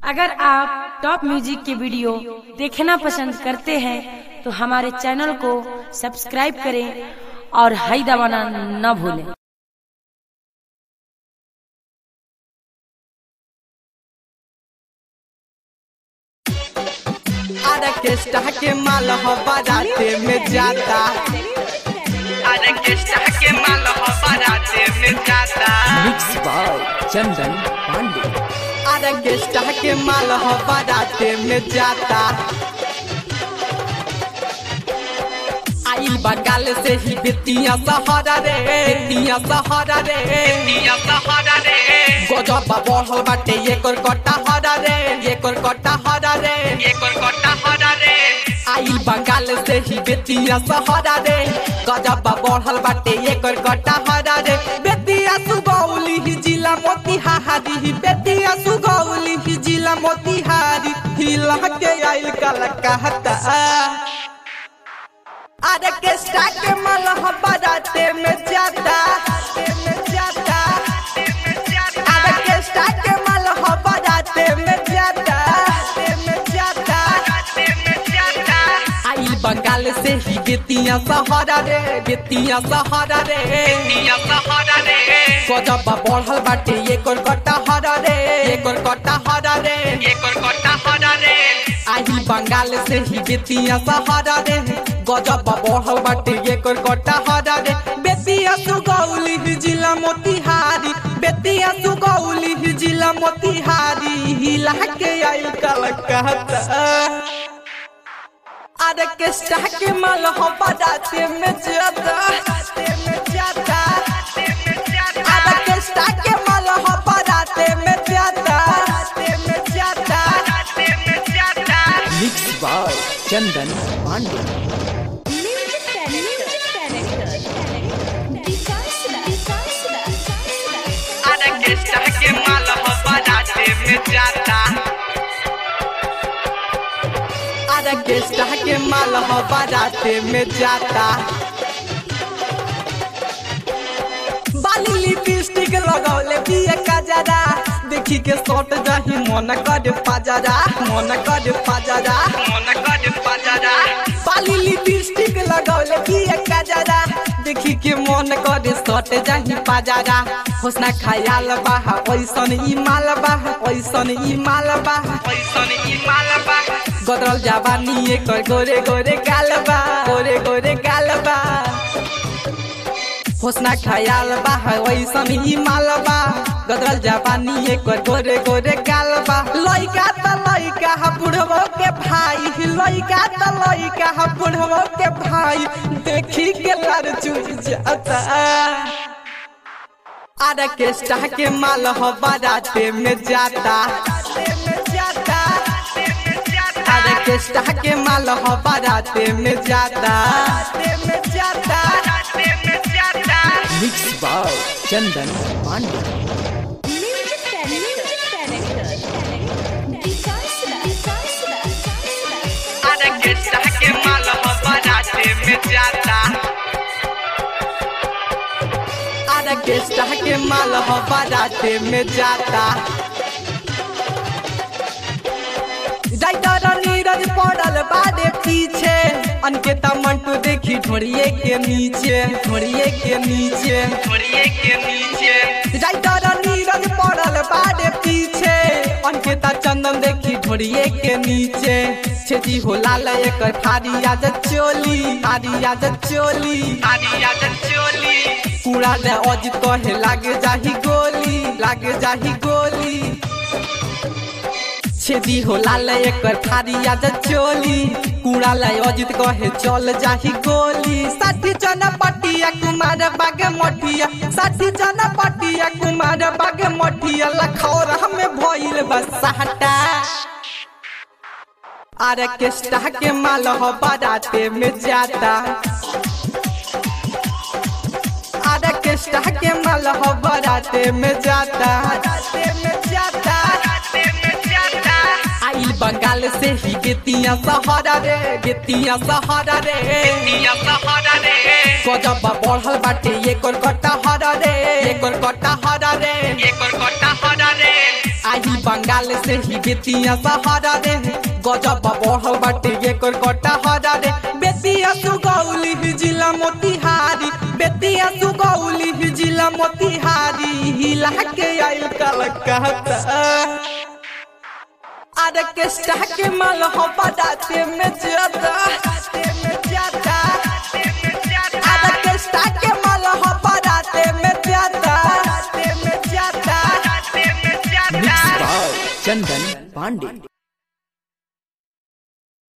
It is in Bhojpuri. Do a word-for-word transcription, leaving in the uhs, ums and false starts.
अगर आप टॉप म्यूजिक के वीडियो देखना पसंद करते हैं तो हमारे चैनल को सब्सक्राइब करें और हाई दबाना न भूलें। ऑर्केस्ट्रा के माल हो बाराते में जाता, ऑर्केस्ट्रा के माल हो बाराते में जाता। Mix by Chandan Pandey. Orchestra के माल हो बाराते में जाता। आइल बंगाल से ही बेतिया सहारा रे, बेतिया सहारा रे, बेतिया सहारा रे। गजब बढ़ल बाटे ये कोर कटा हरा रे, ये कोर कटा हरा रे, ये कोर कटा हरा रे। आइल बंगाल से ही बेतिया सहारा रे, गजब बढ़ल बाटे ये कोर कटा हरा रे। बेतिया सुगौली ही जिला मोतिहारी, बेतिया सुगौली ही जिला मोतिहारी। हिला के आइल कलकत्ता, ऑर्केस्ट्रा के माल हो बाराते में जाता, ऑर्केस्ट्रा के माल हो बाराते में जाता। आइल बंगाल से ही बेतिया सहारा रे, बेतिया सहारा रे, बेतिया सहारा रे। गजब बढ़ल बाटे ये कोर कटा हरा रे, ये कोर कटा हरा रे, ये कोर कटा हरा रे। आइल बंगाल से ही बेतिया सहारा रे, गजब बढ़ल बाटे ये कोर कटा हरा रे। बेतिया सुगौली ही जिला मोतिहारी, बेतिया सुगौली ही जिला मोतिहारी। हिला के आइल कलकत्ता, ऑर्केस्ट्रा के माल हो बाराते में जाता, ऑर्केस्ट्रा के माल हो बाराते में जाता। Mix by Chandan Pandey. Orchestra के माल हो बाराते में जाता, ऑर्केस्ट्रा के माल हो बाराते में जाता। बाली लिपस्टिक लगौले पिए कजरा, देखी के सट जाही मन कर पाजरा, मन कर पाजरा, मन कर पाजरा। बाली लिपस्टिक लगौले पिए कजरा, देखी के मन कर सट जाही पाजरा। होसना ख्याल बा ओइसन ई माल बा, ओइसन ई माल बा, ओइसन ई माल बा। गदरल जवानी एकर गोरे गोरे गाल बा, गोरे गोरे गाल बा। होसना ख्याल बा ओइसन ई माल बा, गदरल जवानी एकर गोरे गोरे गाल बा। लइका त लइका ह बुढ़बो के भाई, लइका त लइका ह बुढ़बो के भाई। देखी के लड़ चुप जाता, ऑर्केस्ट्रा के माल हो बाराते में जाता, ऑर्केस्ट्रा के माल हो बाराते में जाता। Mix by Chandan Pandey. Orchestra के माल हो बाराते में जाता, ऑर्केस्ट्रा के माल हो बाराते में जाता। राइटर नीरज पड़ल बादे पीछे, अनकेता मंटू देखी ढोड़िए के नीचे, ढोड़िए के नीचे, ढोड़िए के नीचे। राइटर नीरज पड़ल बादे पीछे, अनकेता चंदन देखी ढोड़िए के नीचे। छेदी हो लाल एकर थारी आज चोली, थारी आज चोली, थारी आज चोली। पूरा ले अजित कहे लागे जाही गोली, लागे जाही गोली। छेदी हो लाल एकर थारी आज चोली, कूड़ा लाई अजित कहे चल जाही गोली। साठी जना पटिया कुमार बागे मठिया, साठी जना पटिया कुमार बागे मठिया। लखौर हमें भइल बसाटा, ऑर्केस्ट्रा के माल हो बाराते में जाता, ऑर्केस्ट्रा के माल हो बाराते में जाता। आइल बंगाल से ही बेतिया सहारा रे, बेतिया सहारा रे, बेतिया सहारा रे। गजब बढ़ल बाटे ये कोर कटा हरा रे, ये कोर कटा हरा रे, ये कोर कटा हरा रे। आई बंगाल से ही बेतिया सहारा रे गजब बढ़ल बाटे एकर कटहरा रे बेतिया सुगौली जिला मोतिहारी बेतिया सुगौली जिला मोतिहारी हिला के आइल कलकत्ता अरे केस्टा के माल हो बाटे में ज्यादा में ज्यादा अरे केस्टा के माल हो बाटे में ज्यादा में ज्यादा मिक्स बाय चंदन पांडे।